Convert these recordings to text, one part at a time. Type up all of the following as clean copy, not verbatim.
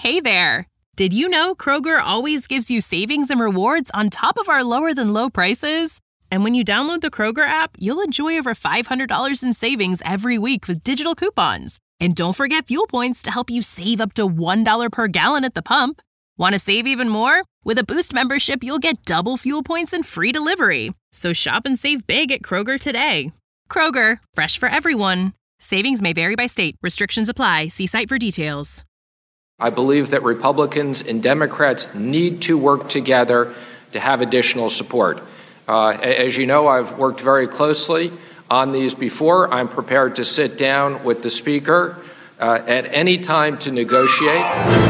Hey there! Did you know Kroger always gives you savings and rewards on top of our lower-than-low prices? And when you download the Kroger app, you'll enjoy over $500 in savings every week with digital coupons. And don't forget fuel points to help you save up to $1 per gallon at the pump. Want to save even more? With a Boost membership, you'll get double fuel points and free delivery. So shop and save big at Kroger today. Kroger, fresh for everyone. Savings may vary by state. Restrictions apply. See site for details. I believe that Republicans and Democrats need to work together to have additional support. As you know, I've worked very closely on these before. I'm prepared to sit down with the Speaker at any time to negotiate.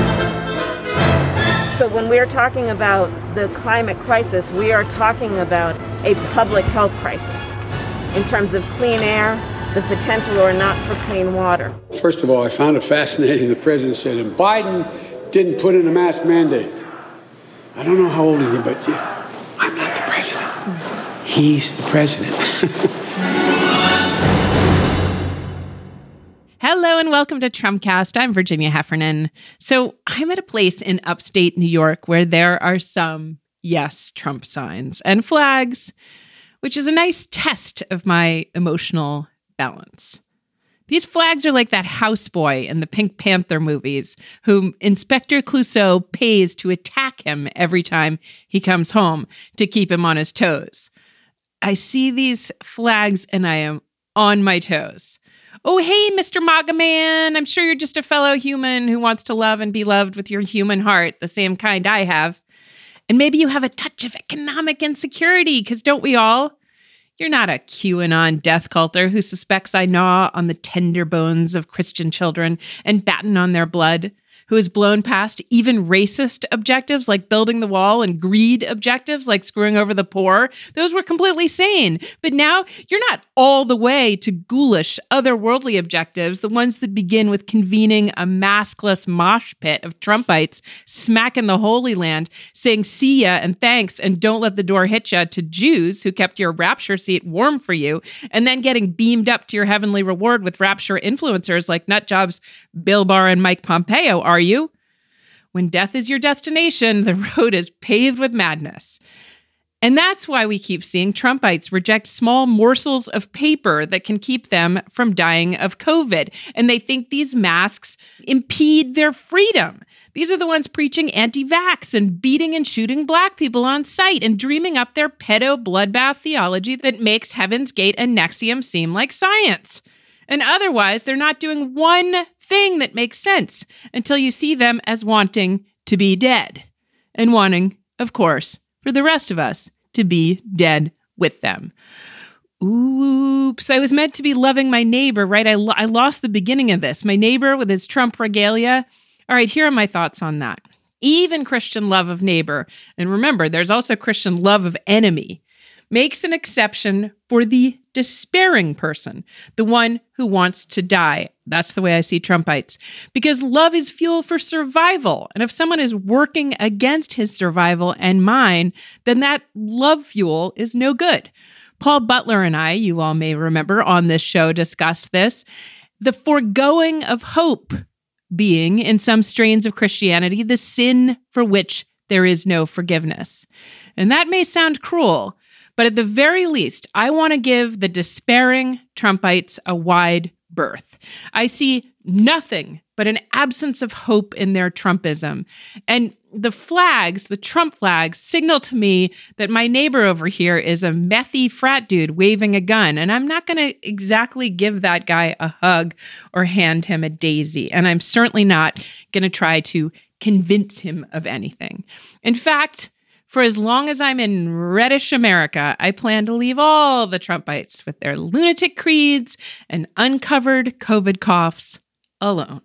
So when we're talking about the climate crisis, we are talking about a public health crisis in terms of clean air, the potential or not for clean water. First of all, I found it fascinating the president said, and Biden didn't put in a mask mandate. I don't know how old he is, but yeah, I'm not the president. He's the president. Hello and welcome to Trumpcast. I'm Virginia Heffernan. So I'm at a place in upstate New York where there are some, yes, Trump signs and flags, which is a nice test of my emotional balance. These flags are like that houseboy in the Pink Panther movies whom Inspector Clouseau pays to attack him every time he comes home to keep him on his toes. I see these flags and I am on my toes. Oh, hey, Mr. MAGA Man, I'm sure you're just a fellow human who wants to love and be loved with your human heart, the same kind I have. And maybe you have a touch of economic insecurity, because don't we all? You're not a QAnon death culter who suspects I gnaw on the tender bones of Christian children and batten on their blood, who has blown past even racist objectives like building the wall and greed objectives like screwing over the poor. Those were completely sane. But now you're not all the way to ghoulish, otherworldly objectives, the ones that begin with convening a maskless mosh pit of Trumpites smacking the Holy Land, saying see ya and thanks and don't let the door hit ya to Jews who kept your rapture seat warm for you, and then getting beamed up to your heavenly reward with rapture influencers like nutjobs Bill Barr and Mike Pompeo, are you? When death is your destination, the road is paved with madness. And that's why we keep seeing Trumpites reject small morsels of paper that can keep them from dying of COVID. And they think these masks impede their freedom. These are the ones preaching anti-vax and beating and shooting Black people on sight and dreaming up their pedo bloodbath theology that makes Heaven's Gate and NXIVM seem like science. And otherwise, they're not doing one thing that makes sense until you see them as wanting to be dead. And wanting, of course, for the rest of us to be dead with them. Oops, I was meant to be loving my neighbor, right? I lost the beginning of this. My neighbor with his Trump regalia. All right, here are my thoughts on that. Even Christian love of neighbor, and remember, there's also Christian love of enemy, makes an exception for the despairing person, the one who wants to die. That's the way I see Trumpites. Because love is fuel for survival. And if someone is working against his survival and mine, then that love fuel is no good. Paul Butler and I, you all may remember on this show, discussed this. The foregoing of hope being, in some strains of Christianity, the sin for which there is no forgiveness. And that may sound cruel, but at the very least, I want to give the despairing Trumpites a wide berth. I see nothing but an absence of hope in their Trumpism. And the flags, the Trump flags, signal to me that my neighbor over here is a methy frat dude waving a gun. And I'm not going to exactly give that guy a hug or hand him a daisy. And I'm certainly not going to try to convince him of anything. In fact, for as long as I'm in reddish America, I plan to leave all the Trumpites with their lunatic creeds and uncovered COVID coughs alone.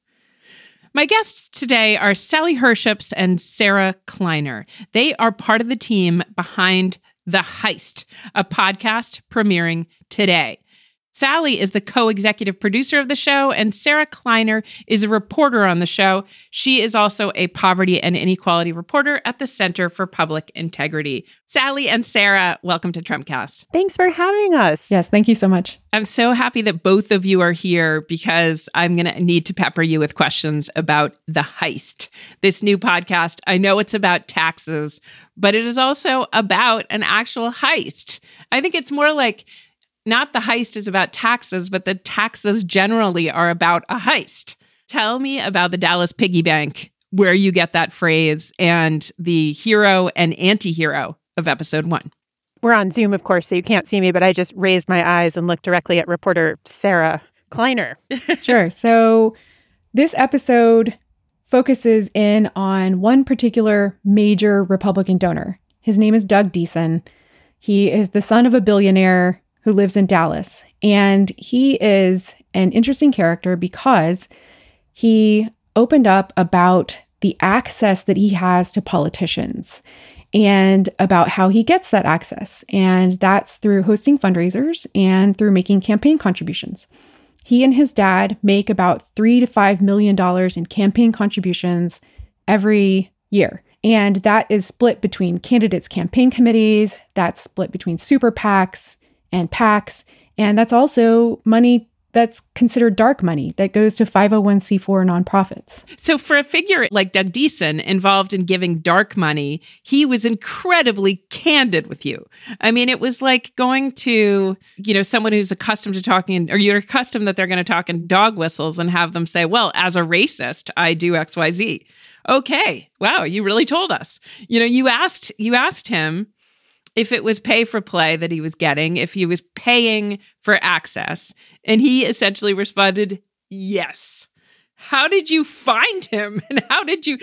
My guests today are Sally Herships and Sarah Kleiner. They are part of the team behind The Heist, a podcast premiering today. Sally is the co-executive producer of the show, and Sarah Kleiner is a reporter on the show. She is also a poverty and inequality reporter at the Center for Public Integrity. Sally and Sarah, welcome to Trumpcast. Thanks for having us. Yes, thank you so much. I'm so happy that both of you are here because I'm going to need to pepper you with questions about The Heist. This new podcast, I know it's about taxes, but it is also about an actual heist. I think it's more like not the heist is about taxes, but the taxes generally are about a heist. Tell me about the Dallas piggy bank, where you get that phrase, and the hero and anti-hero of episode 1. We're on Zoom, of course, so you can't see me, but I just raised my eyes and looked directly at reporter Sarah Kleiner. Sure. So this episode focuses in on one particular major Republican donor. His name is Doug Deason. He is the son of a billionaire who lives in Dallas. And he is an interesting character because he opened up about the access that he has to politicians and about how he gets that access. And that's through hosting fundraisers and through making campaign contributions. He and his dad make about $3 to $5 million in campaign contributions every year. And that is split between candidates' campaign committees, that's split between super PACs and PACs, and that's also money that's considered dark money that goes to 501c4 nonprofits. So for a figure like Doug Deason involved in giving dark money, he was incredibly candid with you. I mean, it was like going to, someone who's accustomed to talking, or you're accustomed that they're going to talk in dog whistles and have them say, well, as a racist, I do XYZ. Okay. Wow. You really told us. You asked him if it was pay for play that he was getting, if he was paying for access. And he essentially responded, yes. How did you find him? And how did you?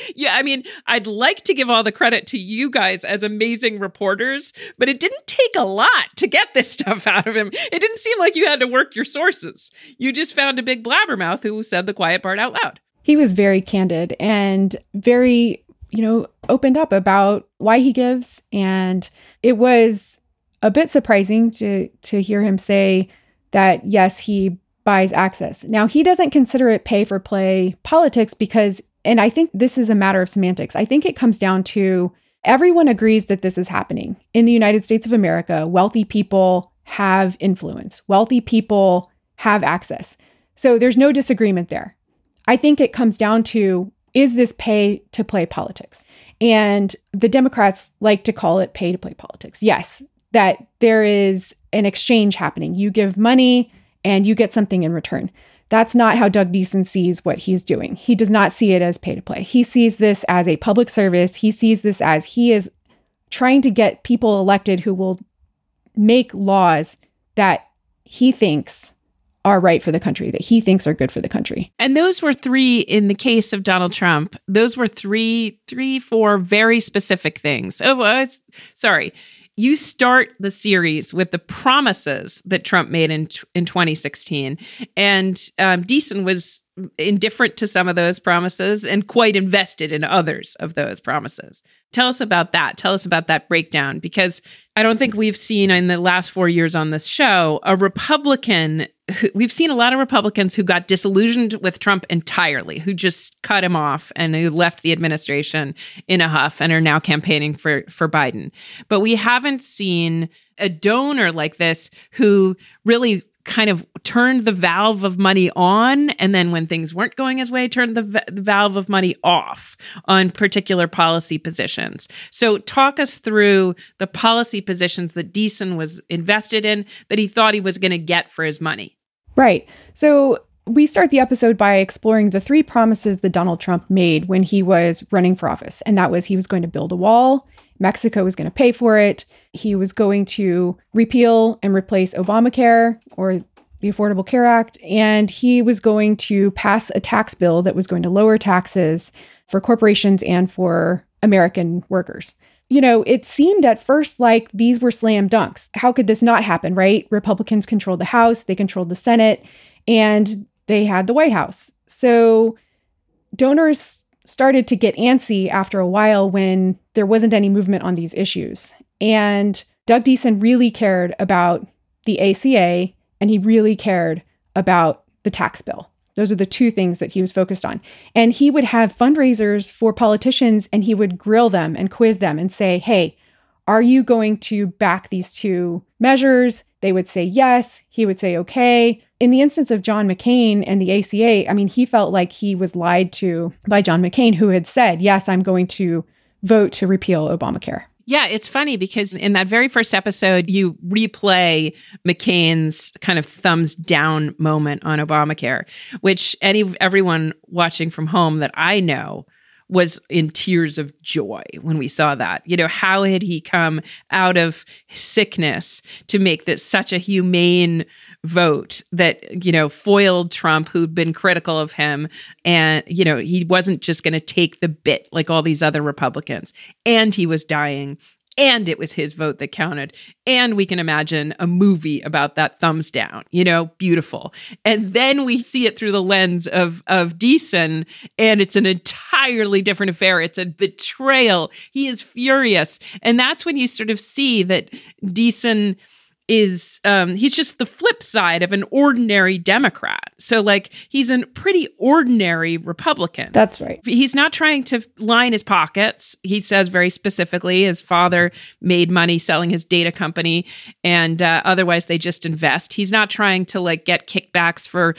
I'd like to give all the credit to you guys as amazing reporters, but it didn't take a lot to get this stuff out of him. It didn't seem like you had to work your sources. You just found a big blabbermouth who said the quiet part out loud. He was very candid and very opened up about why he gives. And it was a bit surprising to hear him say that, yes, he buys access. Now, he doesn't consider it pay for play politics because, and I think this is a matter of semantics. I think it comes down to everyone agrees that this is happening. In the United States of America, wealthy people have influence. Wealthy people have access. So there's no disagreement there. I think it comes down to, is this pay to play politics? And the Democrats like to call it pay to play politics. Yes, that there is an exchange happening. You give money and you get something in return. That's not how Doug Deason sees what he's doing. He does not see it as pay to play. He sees this as a public service. He sees this as he is trying to get people elected who will make laws that he thinks are right for the country, that he thinks are good for the country. And those were 3, in the case of Donald Trump, those were 4 very specific things. Sorry. You start the series with the promises that Trump made in 2016. And Deason was indifferent to some of those promises and quite invested in others of those promises. Tell us about that. Tell us about that breakdown, because I don't think we've seen in the last 4 years on this show we've seen a lot of Republicans who got disillusioned with Trump entirely, who just cut him off and who left the administration in a huff and are now campaigning for Biden. But we haven't seen a donor like this who really kind of turned the valve of money on, and then when things weren't going his way, turned the valve of money off on particular policy positions. So talk us through the policy positions that Deason was invested in that he thought he was going to get for his money. Right. So we start the episode by exploring the 3 promises that Donald Trump made when he was running for office. And that was he was going to build a wall. Mexico was going to pay for it. He was going to repeal and replace Obamacare, or the Affordable Care Act. And he was going to pass a tax bill that was going to lower taxes for corporations and for American workers. It seemed at first like these were slam dunks. How could this not happen, right? Republicans controlled the House, they controlled the Senate, and they had the White House. So donors started to get antsy after a while when there wasn't any movement on these issues. And Doug Deason really cared about the ACA and he really cared about the tax bill. Those are the two things that he was focused on. And he would have fundraisers for politicians, and he would grill them and quiz them and say, hey, are you going to back these two measures? They would say yes. He would say, okay. In the instance of John McCain and the ACA, I mean, he felt like he was lied to by John McCain, who had said, yes, I'm going to vote to repeal Obamacare. Yeah, it's funny because in that very first episode, you replay McCain's kind of thumbs down moment on Obamacare, which everyone watching from home that I know was in tears of joy when we saw that. You know, how had he come out of sickness to make this such a humane vote that, you know, foiled Trump, who'd been critical of him. And, you know, he wasn't just going to take the bit like all these other Republicans. And he was dying. And it was his vote that counted. And we can imagine a movie about that thumbs down, you know, beautiful. And then we see it through the lens of Deason, and it's an entirely different affair. It's a betrayal. He is furious. And that's when you sort of see that Deason is he's just the flip side of an ordinary Democrat. So like he's a pretty ordinary Republican. That's right. He's not trying to line his pockets. He says very specifically his father made money selling his data company, and otherwise they just invest. He's not trying to like get kickbacks for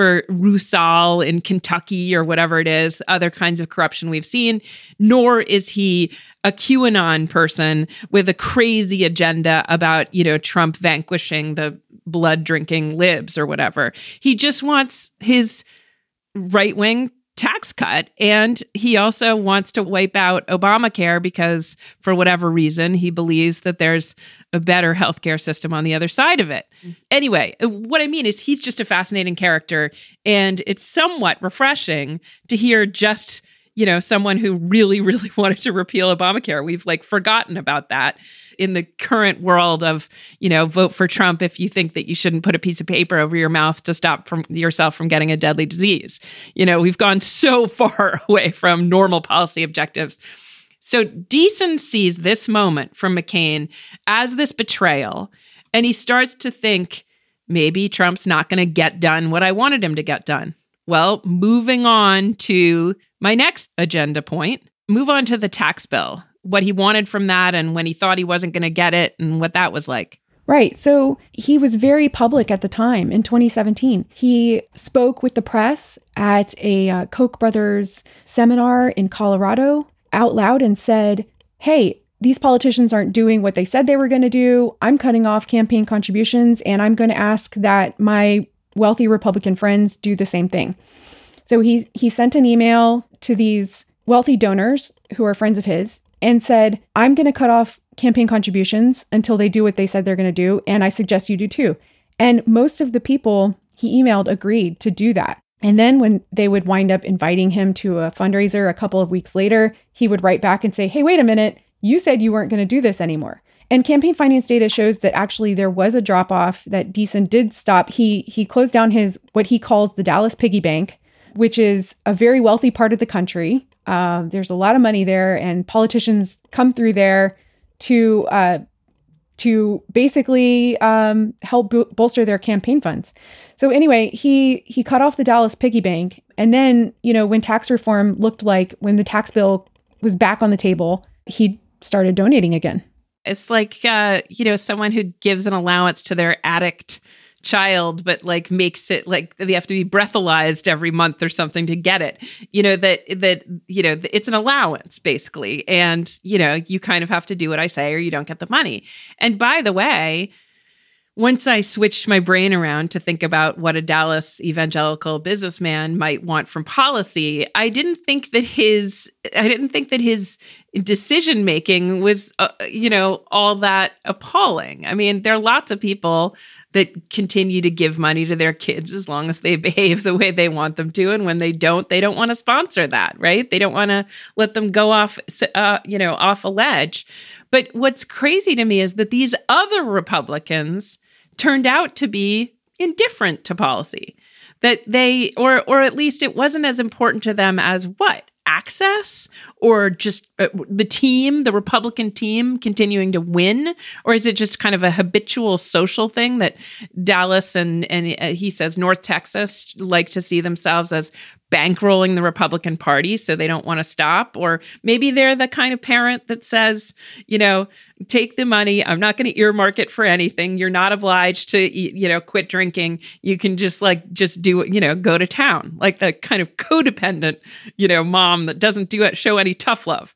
Rusal in Kentucky or whatever it is, other kinds of corruption we've seen, nor is he a QAnon person with a crazy agenda about, you know, Trump vanquishing the blood-drinking libs or whatever. He just wants his right-wing tax cut, and he also wants to wipe out Obamacare because, for whatever reason, he believes that there's a better healthcare system on the other side of it. Anyway, what I mean is he's just a fascinating character, and it's somewhat refreshing to hear just, you know, someone who really, really wanted to repeal Obamacare. We've like forgotten about that in the current world of, you know, vote for Trump if you think that you shouldn't put a piece of paper over your mouth to stop yourself from getting a deadly disease. You know, we've gone so far away from normal policy objectives. So Deason sees this moment from McCain as this betrayal, and he starts to think, maybe Trump's not going to get done what I wanted him to get done. Well, moving on to my next agenda point, move on to the tax bill, what he wanted from that and when he thought he wasn't going to get it and what that was like. Right. So he was very public at the time in 2017. He spoke with the press at a Koch brothers seminar in Colorado out loud and said, hey, these politicians aren't doing what they said they were going to do. I'm cutting off campaign contributions, and I'm going to ask that my wealthy Republican friends do the same thing. So he sent an email to these wealthy donors who are friends of his and said, I'm going to cut off campaign contributions until they do what they said they're going to do, and I suggest you do too. And most of the people he emailed agreed to do that. And then when they would wind up inviting him to a fundraiser a couple of weeks later, he would write back and say, hey, wait a minute, you said you weren't going to do this anymore. And campaign finance data shows that actually there was a drop-off, that Deason did stop. He closed down his, what he calls the Dallas Piggy Bank, which is a very wealthy part of the country. There's a lot of money there, and politicians come through there to basically help bolster their campaign funds. So anyway, he cut off the Dallas Piggy Bank. And then, you know, when tax reform looked like, when the tax bill was back on the table, he started donating again. It's like, you know, someone who gives an allowance to their addict child, but like makes it like they have to be breathalyzed every month or something to get it. You know, that you know, it's an allowance basically. And, you know, you kind of have to do what I say or you don't get the money. And by the way, once I switched my brain around to think about what a Dallas evangelical businessman might want from policy, I didn't think that his decision making was, you know, all that appalling. I mean, there are lots of people that continue to give money to their kids as long as they behave the way they want them to, and when they don't want to sponsor that, right? They don't want to let them go off, you know, off a ledge. But what's crazy to me is that these other Republicans turned out to be indifferent to policy, that they, or at least it wasn't as important to them as what? access, or just the Republican team continuing to win? Or is it just kind of a habitual social thing that Dallas and he says North Texas like to see themselves as bankrolling the Republican Party, so they don't want to stop? Or maybe they're the kind of parent that says, take the money. I'm not going to earmark it for anything. You're not obliged to, quit drinking. You can just do it, go to town, like the kind of codependent, mom that doesn't show any tough love.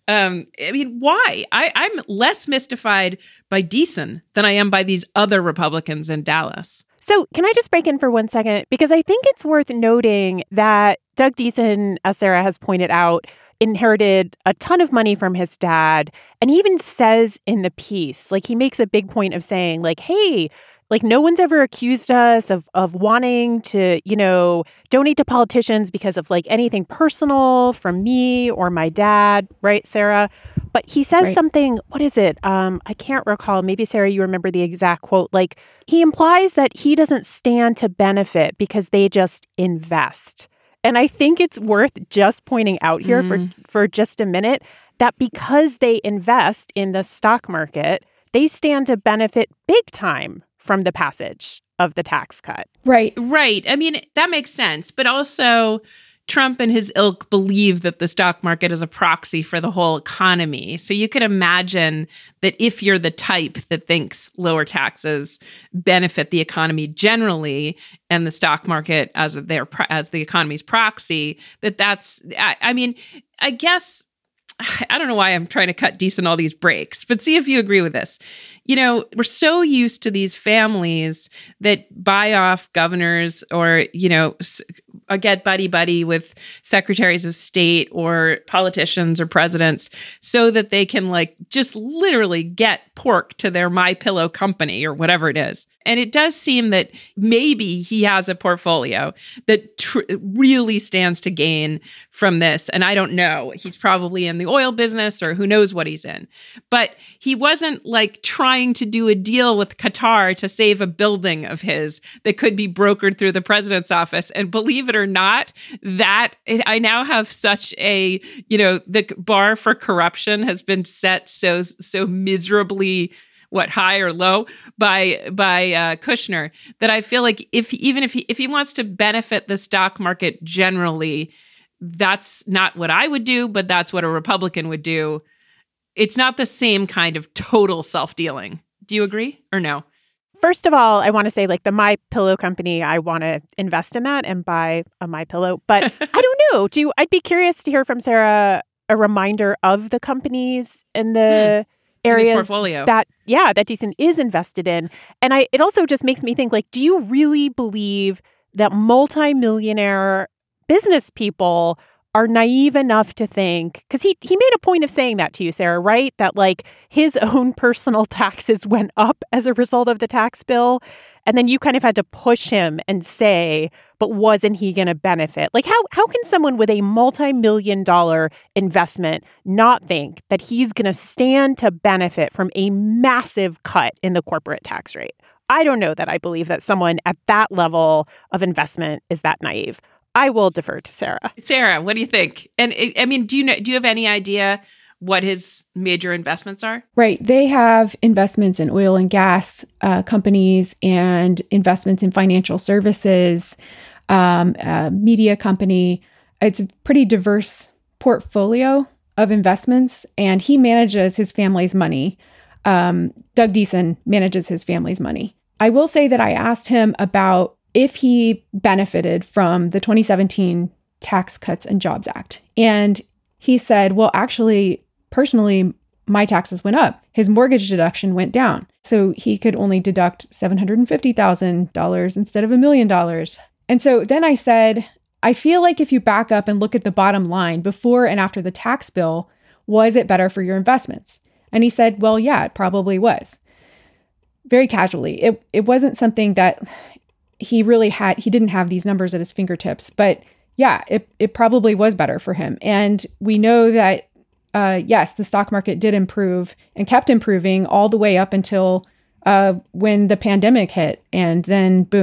Why? I'm less mystified by Deason than I am by these other Republicans in Dallas. So can I just break in for 1 second? Because I think it's worth noting that Doug Deason, as Sarah has pointed out, inherited a ton of money from his dad. And he even says in the piece, he makes a big point of saying, hey, no one's ever accused us of wanting to, donate to politicians because of anything personal from me or my dad. Right, Sarah? But he says something, what is it? I can't recall. Maybe, Sarah, you remember the exact quote. He implies that he doesn't stand to benefit because they just invest. And I think it's worth just pointing out here for just a minute that because they invest in the stock market, they stand to benefit big time from the passage of the tax cut. Right. Right. That makes sense. But also, Trump and his ilk believe that the stock market is a proxy for the whole economy. So you could imagine that if you're the type that thinks lower taxes benefit the economy generally and the stock market as the economy's proxy, that's, I guess, I don't know why I'm trying to cut Deason all these breaks, but see if you agree with this. We're so used to these families that buy off governors or, get buddy-buddy with secretaries of state or politicians or presidents so that they can just literally get pork to their MyPillow company or whatever it is. And it does seem that maybe he has a portfolio that really stands to gain from this. And I don't know. He's probably in the oil business or who knows what he's in. But he wasn't trying to do a deal with Qatar to save a building of his that could be brokered through the president's office. And believe it or not, I now have such a, the bar for corruption has been set so miserably high or low by Kushner, that I feel like if he wants to benefit the stock market generally, that's not what I would do, but that's what a Republican would do. It's not the same kind of total self-dealing. Do you agree or no? First of all, I want to say the MyPillow company, I want to invest in that and buy a MyPillow. But I don't know. I'd be curious to hear from Sarah a reminder of the companies in the areas that Deason is invested in. And it also just makes me think, do you really believe that multimillionaire business people are naive enough to think, because he made a point of saying that to you, Sarah, right? That his own personal taxes went up as a result of the tax bill. And then you kind of had to push him and say, but wasn't he going to benefit? How can someone with a multi-million-dollar investment not think that he's going to stand to benefit from a massive cut in the corporate tax rate? I don't know that I believe that someone at that level of investment is that naive. I will defer to Sarah. Sarah, what do you think? And do you have any idea what his major investments are? Right. They have investments in oil and gas companies and investments in financial services, media company. It's a pretty diverse portfolio of investments, and he manages his family's money. Doug Deason manages his family's money. I will say that I asked him about if he benefited from the 2017 Tax Cuts and Jobs Act. And he said, well, actually, personally, my taxes went up. His mortgage deduction went down. So he could only deduct $750,000 instead of $1 million. And so then I said, I feel like if you back up and look at the bottom line before and after the tax bill, was it better for your investments? And he said, well, yeah, it probably was. Very casually. It wasn't something that he didn't have these numbers at his fingertips, but yeah, it probably was better for him. And we know that, yes, the stock market did improve and kept improving all the way up until when the pandemic hit. And then boom,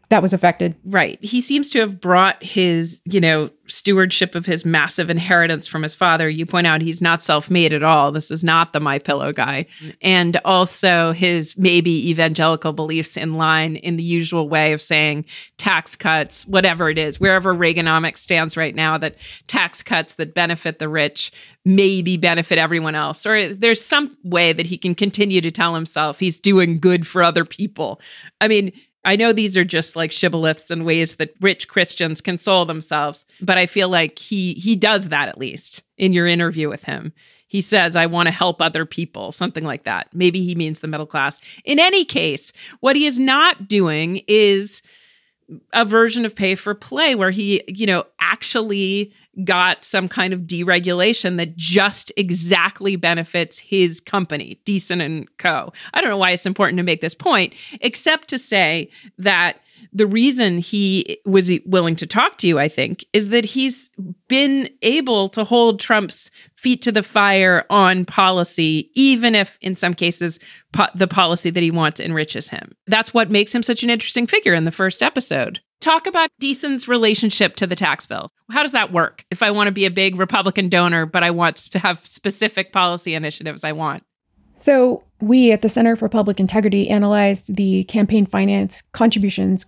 that was affected. Right. He seems to have brought his, stewardship of his massive inheritance from his father. You point out he's not self-made at all. This is not the MyPillow guy. And also his maybe evangelical beliefs in line in the usual way of saying tax cuts, whatever it is, wherever Reaganomics stands right now, that tax cuts that benefit the rich maybe benefit everyone else. Or there's some way that he can continue to tell himself he's doing good for other people. I mean, I know these are just like shibboleths and ways that rich Christians console themselves, but I feel like he does that, at least in your interview with him. He says, I want to help other people, something like that. Maybe he means the middle class. In any case, what he is not doing is a version of pay for play where he, actually got some kind of deregulation that just exactly benefits his company, Deason and Co. I don't know why it's important to make this point, except to say that the reason he was willing to talk to you, I think, is that he's been able to hold Trump's feet to the fire on policy, even if in some cases the policy that he wants enriches him. That's what makes him such an interesting figure in the first episode. Talk about Deason's relationship to the tax bill. How does that work if I want to be a big Republican donor, but I want to have specific policy initiatives I want? So we at the Center for Public Integrity analyzed the campaign contributions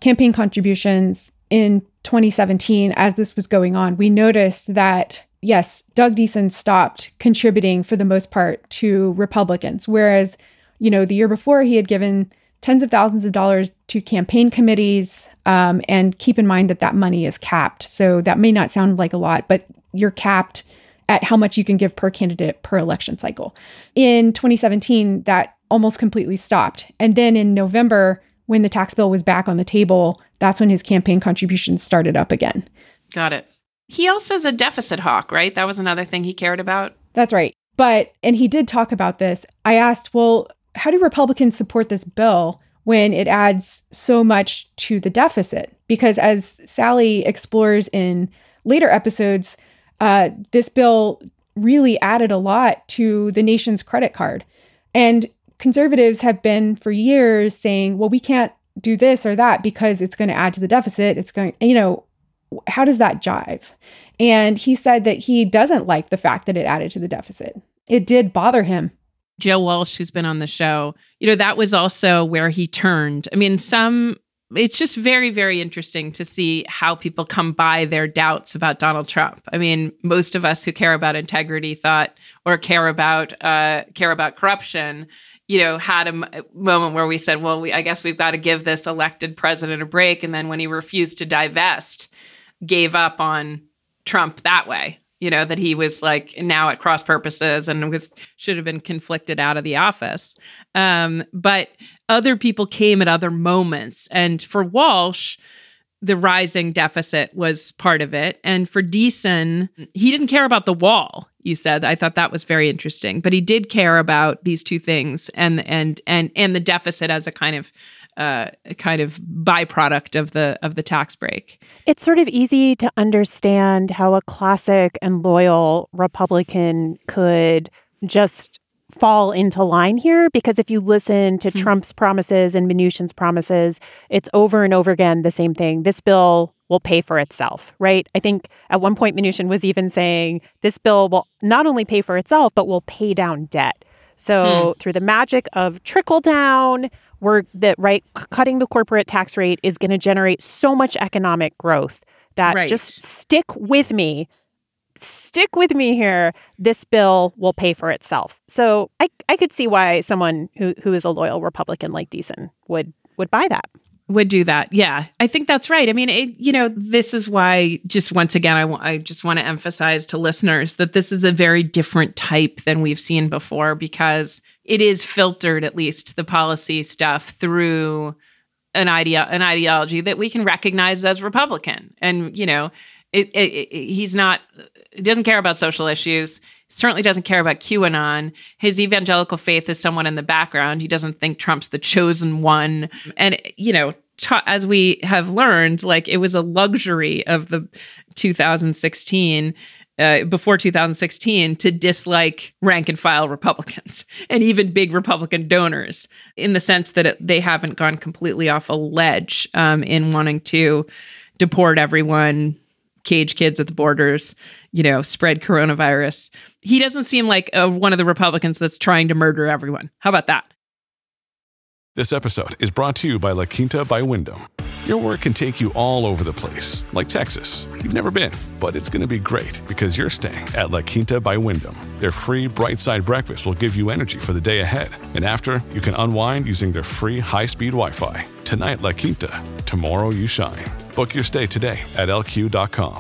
in 2017 as this was going on. We noticed that, yes, Doug Deason stopped contributing for the most part to Republicans, whereas, the year before he had given tens of thousands of dollars to campaign committees, and keep in mind that money is capped. So that may not sound like a lot, but you're capped at how much you can give per candidate per election cycle. In 2017, that almost completely stopped. And then in November, when the tax bill was back on the table, that's when his campaign contributions started up again. Got it. He also is a deficit hawk, right? That was another thing he cared about. That's right. And he did talk about this. I asked, well, how do Republicans support this bill when it adds so much to the deficit? Because as Sally explores in later episodes, this bill really added a lot to the nation's credit card. And conservatives have been for years saying, well, we can't do this or that because it's going to add to the deficit. It's going, how does that jive? And he said that he doesn't like the fact that it added to the deficit. It did bother him. Joe Walsh, who's been on the show, that was also where he turned. I mean, it's just very, very interesting to see how people come by their doubts about Donald Trump. I mean, most of us who care about integrity care about corruption, had a moment where we said, well, I guess we've got to give this elected president a break. And then when he refused to divest, gave up on Trump that way. That he was like now at cross purposes and should have been conflicted out of the office. But other people came at other moments. And for Walsh, the rising deficit was part of it. And for Deason, he didn't care about the wall, you said. I thought that was very interesting. But he did care about these two things and the deficit as a kind of byproduct of the tax break. It's sort of easy to understand how a classic and loyal Republican could just fall into line here, because if you listen to Trump's promises and Mnuchin's promises, it's over and over again the same thing. This bill will pay for itself, right? I think at one point Mnuchin was even saying this bill will not only pay for itself, but will pay down debt. So through the magic of trickle down, cutting the corporate tax rate is going to generate so much economic growth that just stick with me here. This bill will pay for itself. So I could see why someone who is a loyal Republican like Deason would buy that. Would do that. Yeah, I think that's right. I mean, this is why, just once again, I just want to emphasize to listeners that this is a very different type than we've seen before, because it is filtered, at least the policy stuff, through an ideology that we can recognize as Republican. And, he doesn't care about social issues. Certainly doesn't care about QAnon. His evangelical faith is someone in the background. He doesn't think Trump's the chosen one. And, as we have learned, it was a luxury of the 2016 before 2016 to dislike rank and file Republicans and even big Republican donors, in the sense that they haven't gone completely off a ledge in wanting to deport everyone, cage kids at the borders, spread coronavirus. He doesn't seem like one of the Republicans that's trying to murder everyone. How about that? This episode is brought to you by La Quinta by Wyndham. Your work can take you all over the place, like Texas. You've never been, but it's going to be great because you're staying at La Quinta by Wyndham. Their free Bright Side breakfast will give you energy for the day ahead. And after, you can unwind using their free high-speed Wi-Fi. Tonight, La Quinta. Tomorrow, you shine. Book your stay today at lq.com.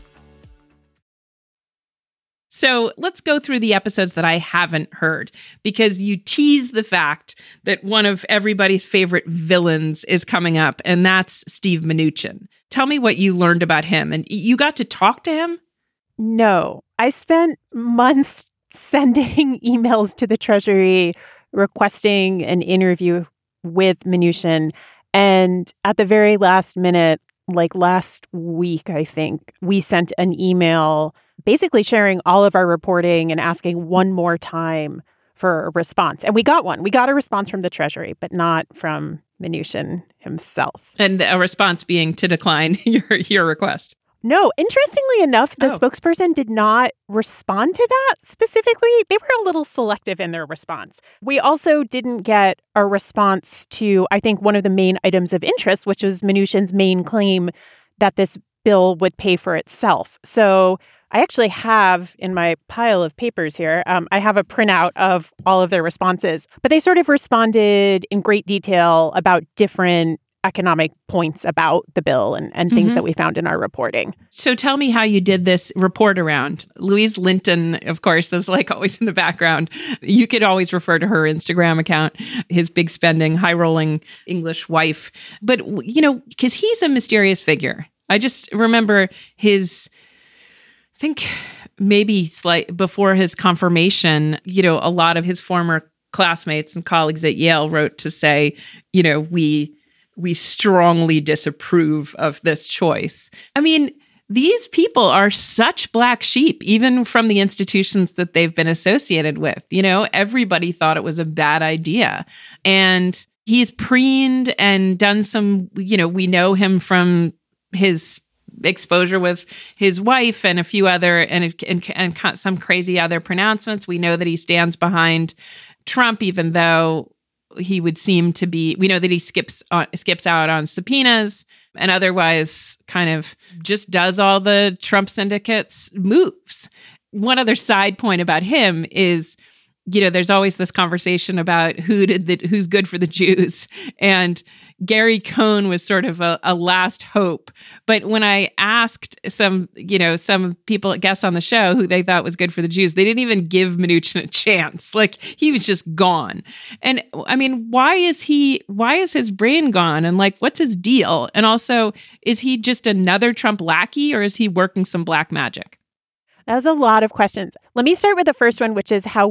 So let's go through the episodes that I haven't heard, because you tease the fact that one of everybody's favorite villains is coming up, and that's Steve Mnuchin. Tell me what you learned about him. And you got to talk to him? No. I spent months sending emails to the Treasury requesting an interview with Mnuchin. And at the very last minute, like last week, I think, we sent an email basically sharing all of our reporting and asking one more time for a response. And we got one. We got a response from the Treasury, but not from Mnuchin himself. And a response being to decline your request. No, interestingly enough, the spokesperson did not respond to that specifically. They were a little selective in their response. We also didn't get a response to, I think, one of the main items of interest, which was Mnuchin's main claim that this bill would pay for itself. So I actually have in my pile of papers here, I have a printout of all of their responses, but they sort of responded in great detail about different economic points about the bill and things that we found in our reporting. So tell me how you did this report around. Louise Linton, of course, is like always in the background. You could always refer to her Instagram account, his big spending, high rolling English wife. But, because he's a mysterious figure. I just remember his, I think maybe before his confirmation, a lot of his former classmates and colleagues at Yale wrote to say, we strongly disapprove of this choice. I mean, these people are such black sheep, even from the institutions that they've been associated with. Everybody thought it was a bad idea. And he's preened and done some, we know him from his exposure with his wife and a few other, and some crazy other pronouncements. We know that he stands behind Trump, even though he would seem to be, we know that he skips out on subpoenas and otherwise kind of just does all the Trump syndicate's moves. One other side point about him is, there's always this conversation about who's good for the Jews. And Gary Cohn was sort of a last hope. But when I asked some people, guests on the show, who they thought was good for the Jews, they didn't even give Mnuchin a chance. Like, he was just gone. And I mean, why is his brain gone? And like, what's his deal? And also, is he just another Trump lackey, or is he working some black magic? That was a lot of questions. Let me start with the first one, which is how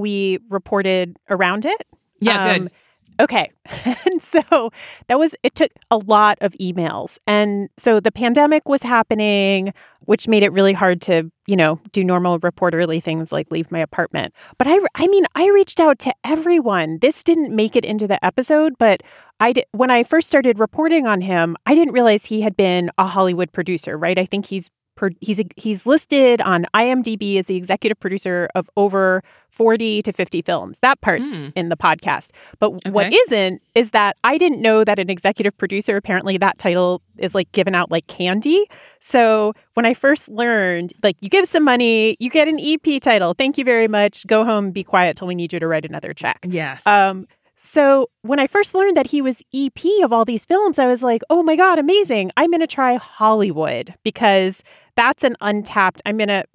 we reported around it. Yeah, good. Okay. And so it took a lot of emails. And so the pandemic was happening, which made it really hard to, do normal reporterly things like leave my apartment. But I reached out to everyone. This didn't make it into the episode, but when I first started reporting on him, I didn't realize he had been a Hollywood producer, right? I think he's listed on IMDb as the executive producer of over 40 to 50 films. That part's in the podcast. But what isn't is that I didn't know that an executive producer, apparently that title is like given out like candy. So when I first learned, like, you give some money, you get an EP title. Thank you very much. Go home, be quiet till we need you to write another check. Yes. So when I first learned that he was EP of all these films, I was like, oh my God, amazing. I'm going to try Hollywood because that's an untapped,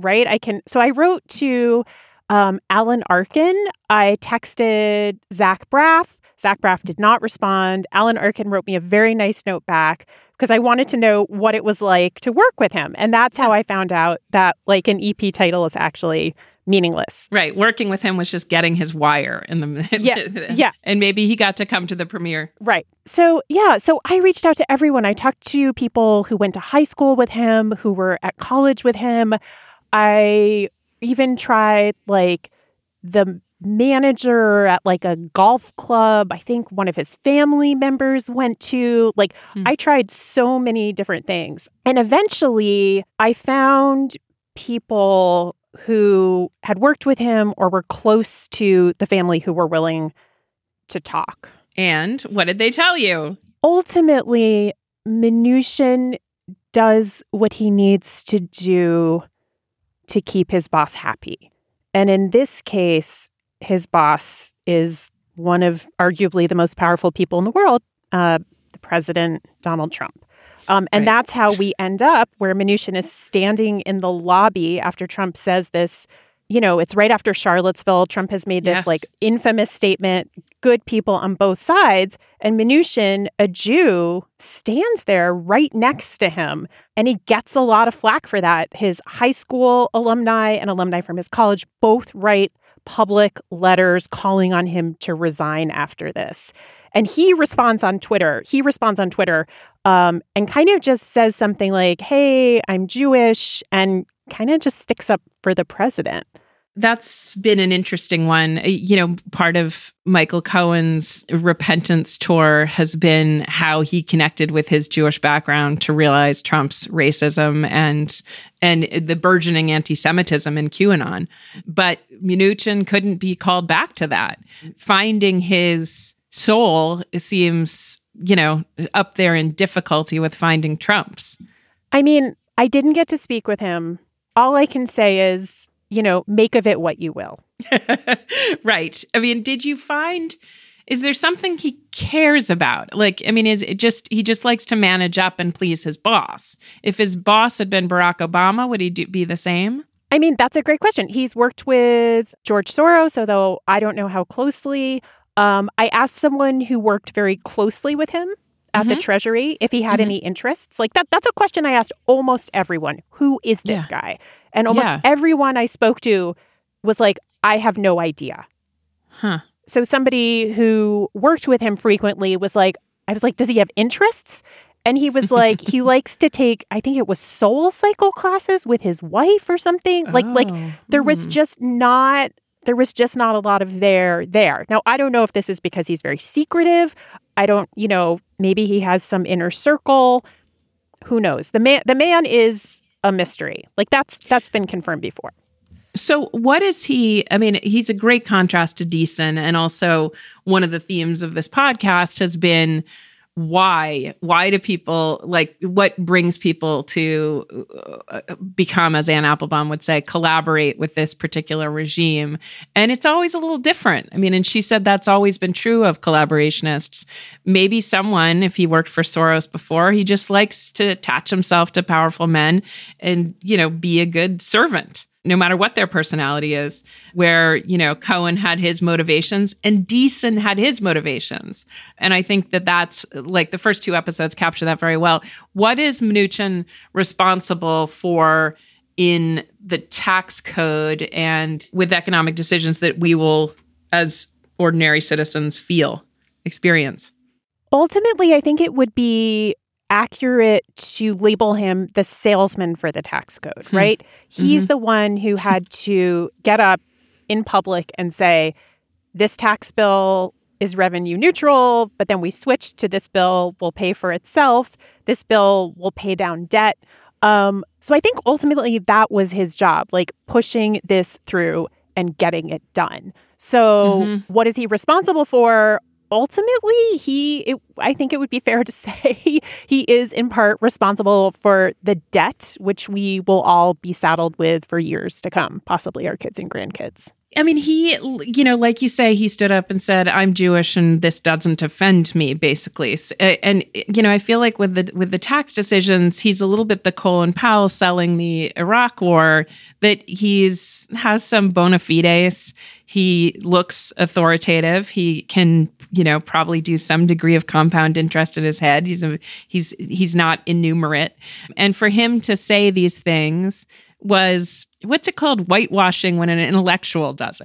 So I wrote to Alan Arkin. I texted Zach Braff. Zach Braff did not respond. Alan Arkin wrote me a very nice note back because I wanted to know what it was like to work with him. And that's how I found out that like an EP title is actually meaningless. Right. Working with him was just getting his wire in the Yeah. And maybe he got to come to the premiere. Right. So I reached out to everyone. I talked to people who went to high school with him, who were at college with him. I even tried like the manager at like a golf club. I think one of his family members went to. Like, I tried so many different things. And eventually I found people who had worked with him or were close to the family who were willing to talk. And what did they tell you? Ultimately, Mnuchin does what he needs to do to keep his boss happy. And in this case, his boss is one of arguably the most powerful people in the world, the president, Donald Trump. And that's how we end up where Mnuchin is standing in the lobby after Trump says this. You know, it's right after Charlottesville. Trump has made this like infamous statement, good people on both sides. And Mnuchin, a Jew, stands there right next to him. And he gets a lot of flack for that. His high school alumni and alumni from his college both write public letters calling on him to resign after this. And he responds on Twitter. And kind of just says something like, hey, I'm Jewish, and kind of just sticks up for the president. That's been an interesting one. You know, part of Michael Cohen's repentance tour has been how he connected with his Jewish background to realize Trump's racism and the burgeoning anti-Semitism in QAnon. But Mnuchin couldn't be called back to that. Finding his soul seems, you know, up there in difficulty with finding Trump's. I mean, I didn't get to speak with him. All I can say is, you know, make of it what you will. Right. I mean, is there something he cares about? Like, I mean, is it just, he just likes to manage up and please his boss? If his boss had been Barack Obama, would he be the same? I mean, that's a great question. He's worked with George Soros, although I don't know how closely. I asked someone who worked very closely with him at the Treasury if he had any interests. Like that's a question I asked almost everyone. Who is this guy? And almost everyone I spoke to was like, I have no idea. Huh. So somebody who worked with him frequently was like, I was like, does he have interests? And he was like, he likes to take, I think it was Soul Cycle classes with his wife or something. Like there was just not a lot of there. Now, I don't know if this is because he's very secretive. I don't, you know, maybe he has some inner circle. Who knows? The man is a mystery. Like that's been confirmed before. So what is he? I mean, he's a great contrast to Deason. And also one of the themes of this podcast has been why do people, like, what brings people to become, as Anne Applebaum would say, collaborate with this particular regime? And it's always a little different. I mean, and she said that's always been true of collaborationists. Maybe someone, if he worked for Soros before, he just likes to attach himself to powerful men and, you know, be a good servant, no matter what their personality is, where, you know, Cohen had his motivations and Deason had his motivations. And I think that's like the first two episodes capture that very well. What is Mnuchin responsible for in the tax code and with economic decisions that we will, as ordinary citizens, experience? Ultimately, I think it would be accurate to label him the salesman for the tax code, right? He's the one who had to get up in public and say, this tax bill is revenue neutral, but then we switched to this bill will pay for itself. This bill will pay down debt. So I think ultimately that was his job, like pushing this through and getting it done. So what is he responsible for? Ultimately, I think it would be fair to say he is in part responsible for the debt, which we will all be saddled with for years to come, possibly our kids and grandkids. I mean, he, you know, like you say, he stood up and said, I'm Jewish and this doesn't offend me, basically. And, you know, I feel like with the tax decisions, he's a little bit the Colin Powell selling the Iraq war, that has some bona fides. He looks authoritative. He can, you know, probably do some degree of compound interest in his head. He's not innumerate. And for him to say these things was, what's it called? Whitewashing when an intellectual does it.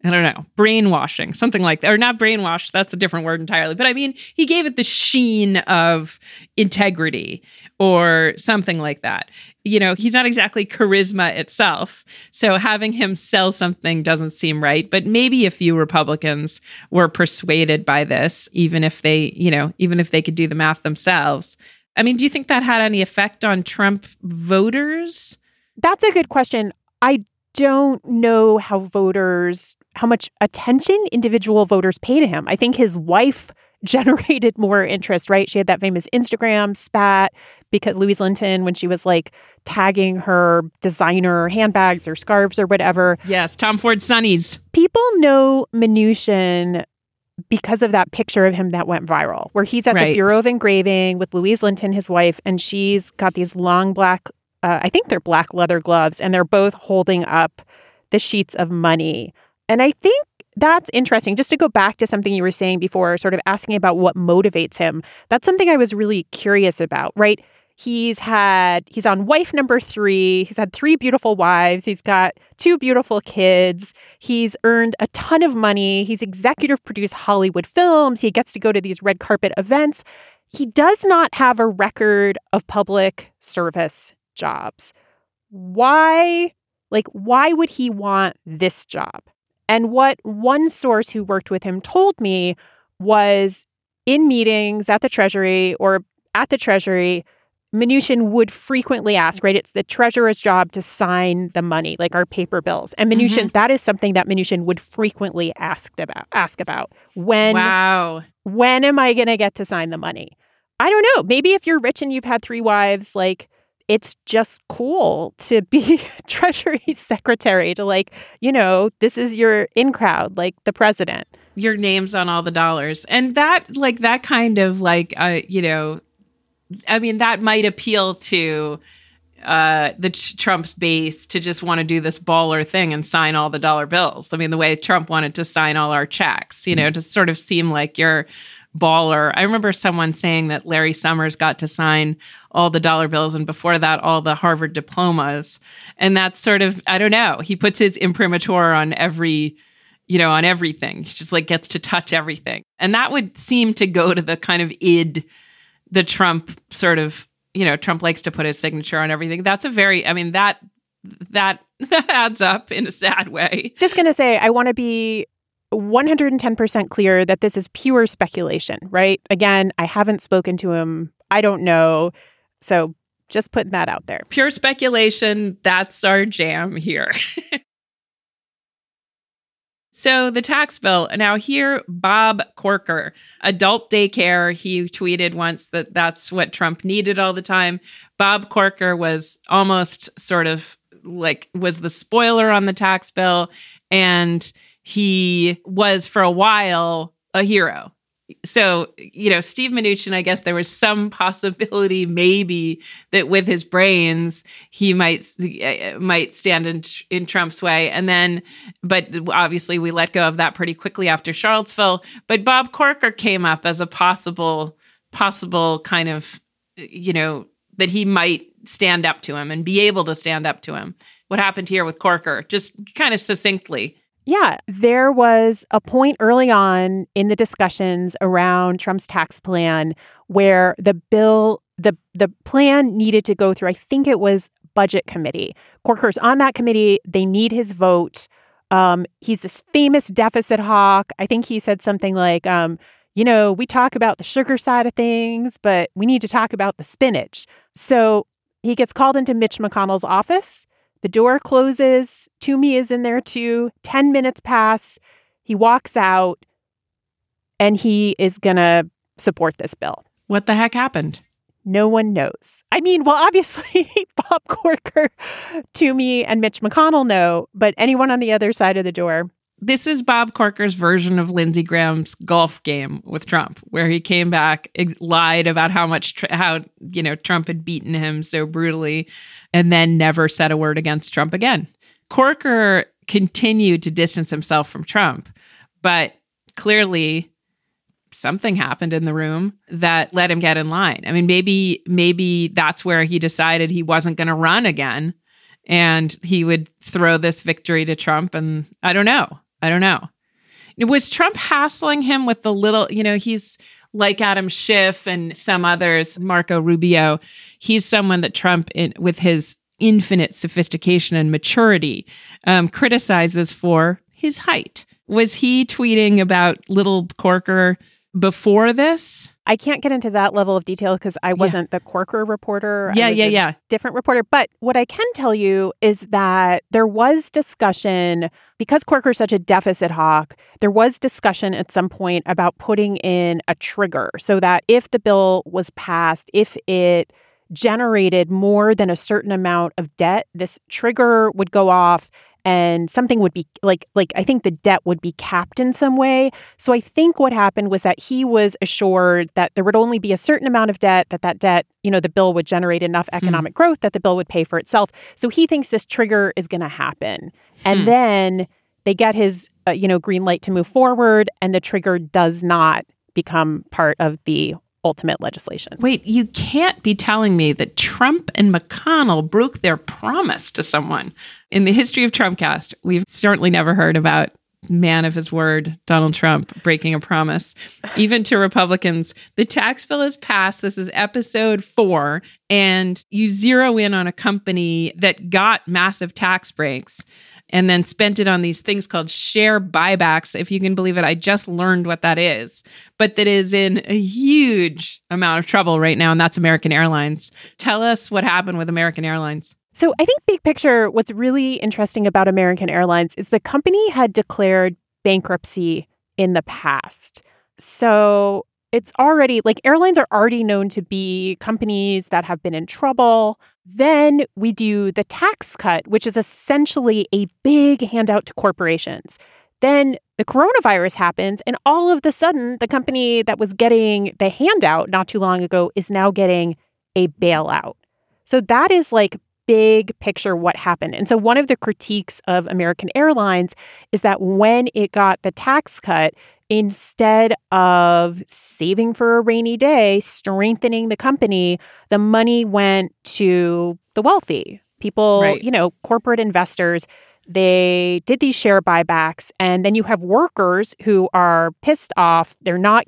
I don't know, brainwashing, something like that. Or not brainwash, that's a different word entirely. But I mean, he gave it the sheen of integrity or something like that. You know, he's not exactly charisma itself. So having him sell something doesn't seem right. But maybe a few Republicans were persuaded by this, even if they could do the math themselves. I mean, do you think that had any effect on Trump voters? That's a good question. I don't know how much attention individual voters pay to him. I think his wife generated more interest, right? She had that famous Instagram spat because Louise Linton, when she was like tagging her designer handbags or scarves or whatever. Yes, Tom Ford Sunnies. People know Mnuchin because of that picture of him that went viral, where he's at the Bureau of Engraving with Louise Linton, his wife, and she's got these long black, I think they're black leather gloves, and they're both holding up the sheets of money. And I think that's interesting. Just to go back to something you were saying before, sort of asking about what motivates him. That's something I was really curious about, right? He's on wife number 3. He's had 3 beautiful wives. He's got 2 beautiful kids. He's earned a ton of money. He's executive produced Hollywood films. He gets to go to these red carpet events. He does not have a record of public service jobs. Why would he want this job? And what one source who worked with him told me was in meetings at the Treasury, Mnuchin would frequently ask, right? It's the treasurer's job to sign the money, like our paper bills. And Mnuchin, that is something that Mnuchin would frequently ask about. When am I going to get to sign the money? I don't know. Maybe if you're rich and you've had 3 wives, like, it's just cool to be Treasury Secretary, to like, you know, this is your in crowd, like the president. Your name's on all the dollars. And that kind of like, you know, I mean, that might appeal to Trump's base to just want to do this baller thing and sign all the dollar bills. I mean, the way Trump wanted to sign all our checks, you know, to sort of seem like you're baller. I remember someone saying that Larry Summers got to sign all the dollar bills and before that, all the Harvard diplomas. And that's sort of, I don't know, he puts his imprimatur on everything. He just like gets to touch everything. And that would seem to go to the kind of id, the Trump sort of, you know, Trump likes to put his signature on everything. That's a very, I mean, that adds up in a sad way. Just going to say, I want to be 110% clear that this is pure speculation, right? Again, I haven't spoken to him. I don't know. So just putting that out there. Pure speculation. That's our jam here. So the tax bill. Now here, Bob Corker, adult daycare. He tweeted once that that's what Trump needed all the time. Bob Corker was almost sort of like was the spoiler on the tax bill. And he was for a while a hero. So, you know, Steve Mnuchin, I guess there was some possibility maybe that with his brains, he might stand in Trump's way. And then, but obviously we let go of that pretty quickly after Charlottesville. But Bob Corker came up as a possible kind of, you know, that he might stand up to him and be able to stand up to him. What happened here with Corker? Just kind of succinctly. Yeah, there was a point early on in the discussions around Trump's tax plan where the plan needed to go through, I think it was Budget Committee. Corker's on that committee. They need his vote. He's this famous deficit hawk. I think he said something like, you know, we talk about the sugar side of things, but we need to talk about the spinach. So he gets called into Mitch McConnell's office. The door closes. Toomey is in there too. 10 minutes pass. He walks out and he is going to support this bill. What the heck happened? No one knows. I mean, well, obviously, Bob Corker, Toomey, and Mitch McConnell know, but anyone on the other side of the door. This is Bob Corker's version of Lindsey Graham's golf game with Trump, where he came back, lied about how Trump had beaten him so brutally, and then never said a word against Trump again. Corker continued to distance himself from Trump, but clearly something happened in the room that let him get in line. I mean, maybe that's where he decided he wasn't going to run again, and he would throw this victory to Trump. And I don't know. I don't know. Was Trump hassling him with the little, he's like Adam Schiff and some others, Marco Rubio. He's someone that Trump, with his infinite sophistication and maturity, criticizes for his height. Was he tweeting about little Corker before this? I can't get into that level of detail because I wasn't the Corker reporter. I was a different reporter. But what I can tell you is that there was discussion, because Corker's such a deficit hawk, there was discussion at some point about putting in a trigger so that if the bill was passed, if it generated more than a certain amount of debt, this trigger would go off and something would be like I think the debt would be capped in some way. So I think what happened was that he was assured that there would only be a certain amount of debt, that debt, the bill would generate enough economic growth that the bill would pay for itself. So he thinks this trigger is going to happen. And then they get his, green light to move forward, and the trigger does not become part of the ultimate legislation. Wait, you can't be telling me that Trump and McConnell broke their promise to someone. In the history of Trumpcast, we've certainly never heard about man of his word, Donald Trump, breaking a promise, even to Republicans. The tax bill is passed. This is episode 4. And you zero in on a company that got massive tax breaks and then spent it on these things called share buybacks. If you can believe it, I just learned what that is, but that is in a huge amount of trouble right now, and that's American Airlines. Tell us what happened with American Airlines. So I think big picture, what's really interesting about American Airlines is the company had declared bankruptcy in the past. So it's already, airlines are already known to be companies that have been in trouble. Then we do the tax cut, which is essentially a big handout to corporations. Then the coronavirus happens, and all of a sudden, the company that was getting the handout not too long ago is now getting a bailout. So that is big picture what happened. And so one of the critiques of American Airlines is that when it got the tax cut, instead of saving for a rainy day, strengthening the company, the money went to the wealthy people, right. Corporate investors. They did these share buybacks, and then you have workers who are pissed off. They are not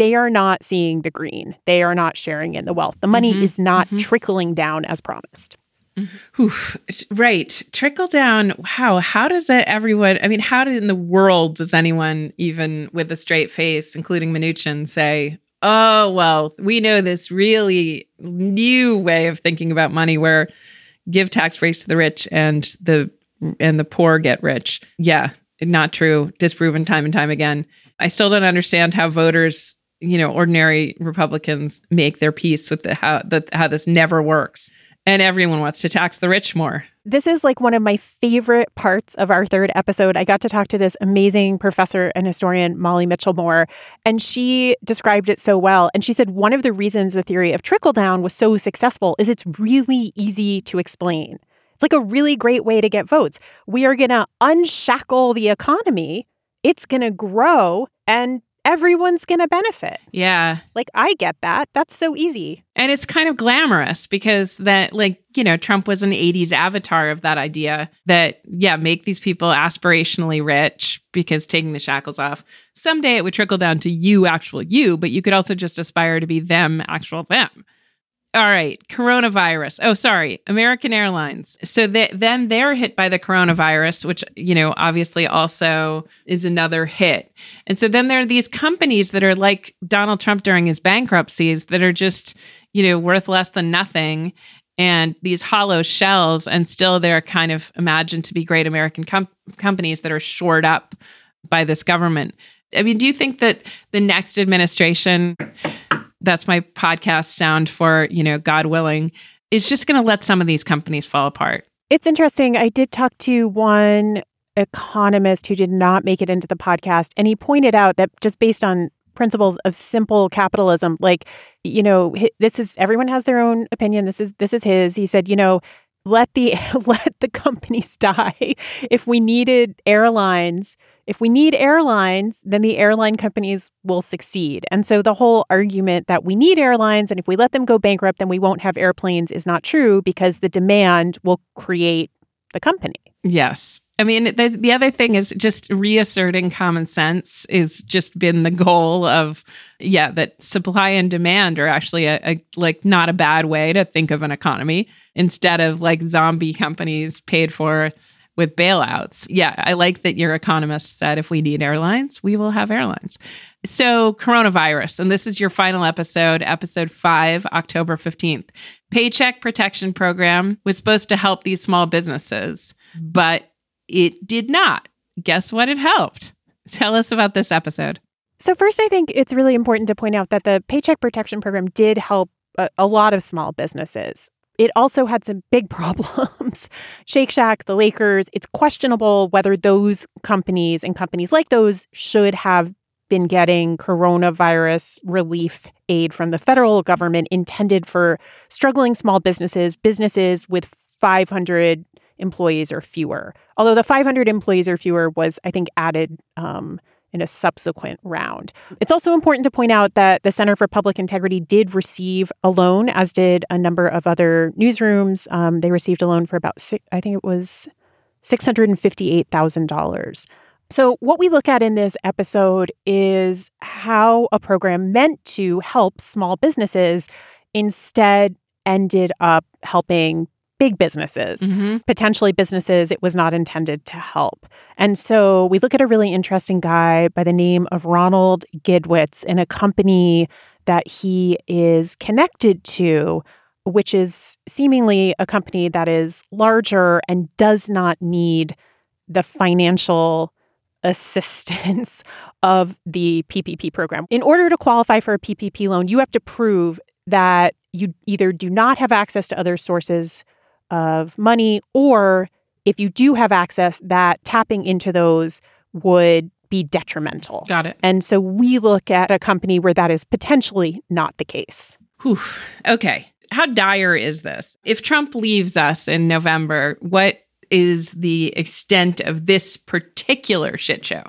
seeing the green. They are not sharing in the wealth. The money is not trickling down as promised. Oof, right. Trickle down. Wow. How does that how in the world does anyone, even with a straight face, including Mnuchin, say, oh, well, we know this really new way of thinking about money where give tax breaks to the rich and the poor get rich. Yeah, not true. Disproven time and time again. I still don't understand how voters, ordinary Republicans make their peace with how this never works. And everyone wants to tax the rich more. This is one of my favorite parts of our third episode. I got to talk to this amazing professor and historian, Molly Mitchell-Moore, and she described it so well. And she said one of the reasons the theory of trickle-down was so successful is it's really easy to explain. It's a really great way to get votes. We are going to unshackle the economy. It's going to grow, and everyone's going to benefit. Yeah. I get that. That's so easy. And it's kind of glamorous because that, Trump was an 80s avatar of that idea that, make these people aspirationally rich because taking the shackles off. Someday it would trickle down to you, actual you, but you could also just aspire to be them, actual them. All right, coronavirus. Oh, sorry, American Airlines. So then they're hit by the coronavirus, which, obviously also is another hit. And so then there are these companies that are like Donald Trump during his bankruptcies that are just, worth less than nothing and these hollow shells. And still they're kind of imagined to be great American companies that are shored up by this government. Do you think that the next administration... That's my podcast sound for, God willing, is just going to let some of these companies fall apart. It's interesting. I did talk to one economist who did not make it into the podcast, and he pointed out that just based on principles of simple capitalism, this is, everyone has their own opinion. This is his. He said, let the companies die. If we need airlines, then the airline companies will succeed. And so the whole argument that we need airlines and if we let them go bankrupt, then we won't have airplanes is not true because the demand will create the company. Yes. I mean, the other thing is just reasserting common sense is just been the goal of, that supply and demand are actually a not a bad way to think of an economy instead of like zombie companies paid for with bailouts. Yeah, I like that your economist said if we need airlines, we will have airlines. So coronavirus, and this is your final episode 5, October 15th. Paycheck Protection Program was supposed to help these small businesses, but it did not. Guess what? It helped. Tell us about this episode. So first, I think it's really important to point out that the Paycheck Protection Program did help a lot of small businesses. It also had some big problems. Shake Shack, the Lakers, it's questionable whether those companies and companies like those should have been getting coronavirus relief aid from the federal government intended for struggling small businesses with 500 employees or fewer. Although the 500 employees or fewer was, I think, added in a subsequent round. It's also important to point out that the Center for Public Integrity did receive a loan, as did a number of other newsrooms. They received a loan for about $658,000. So what we look at in this episode is how a program meant to help small businesses instead ended up helping big businesses, potentially businesses it was not intended to help. And so we look at a really interesting guy by the name of Ronald Gidwitz in a company that he is connected to, which is seemingly a company that is larger and does not need the financial assistance of the PPP program. In order to qualify for a PPP loan, you have to prove that you either do not have access to other sources of money, or if you do have access, that tapping into those would be detrimental. Got it. And so we look at a company where that is potentially not the case. Whew. Okay. How dire is this? If Trump leaves us in November, what is the extent of this particular shit show?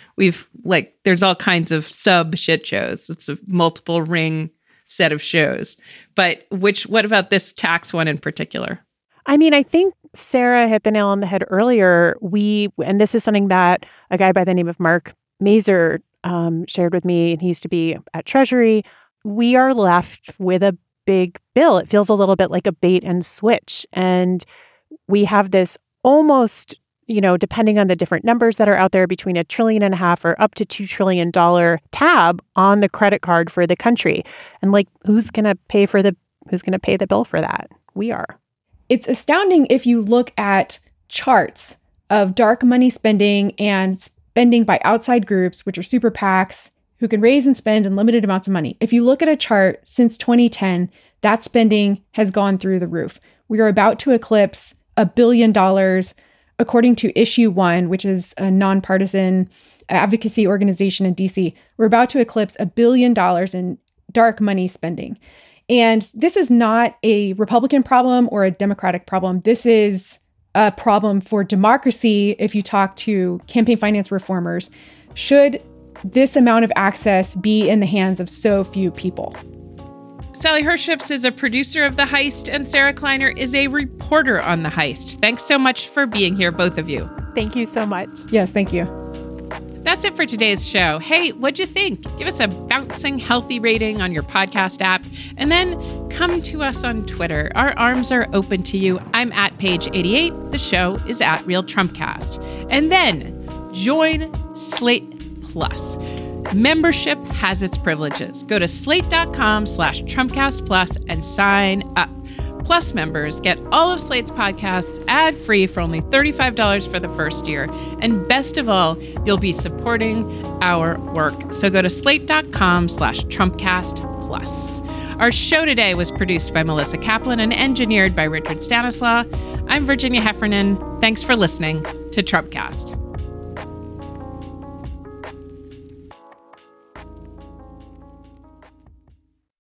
There's all kinds of sub shit shows. It's a multiple ring set of shows. But what about this tax one in particular? I mean, I think Sarah hit the nail on the head earlier. And this is something that a guy by the name of Mark Mazer shared with me, and he used to be at Treasury. We are left with a big bill. It feels a little bit like a bait and switch. And we have this almost, depending on the different numbers that are out there, between $1.5 trillion or up to $2 trillion tab on the credit card for the country. And who's going to pay the bill for that? We are. It's astounding if you look at charts of dark money spending and spending by outside groups, which are super PACs, who can raise and spend unlimited amounts of money. If you look at a chart since 2010, that spending has gone through the roof. We are about to eclipse $1 billion, according to Issue One, which is a nonpartisan advocacy organization in DC. We're about to eclipse $1 billion in dark money spending. And this is not a Republican problem or a Democratic problem. This is a problem for democracy if you talk to campaign finance reformers. Should this amount of access be in the hands of so few people? Sally Herships is a producer of The Heist, and Sarah Kleiner is a reporter on The Heist. Thanks so much for being here, both of you. Thank you so much. Yes, thank you. That's it for today's show. Hey, what'd you think? Give us a bouncing healthy rating on your podcast app, and then come to us on Twitter. Our arms are open to you. I'm at Page88. The show is at Real Trumpcast. And then join Slate Plus. Membership has its privileges. Go to slate.com/TrumpcastPlus and sign up. Plus members get all of Slate's podcasts ad-free for only $35 for the first year. And best of all, you'll be supporting our work. So go to slate.com/TrumpcastPlus. Our show today was produced by Melissa Kaplan and engineered by Richard Stanislaw. I'm Virginia Heffernan. Thanks for listening to Trumpcast.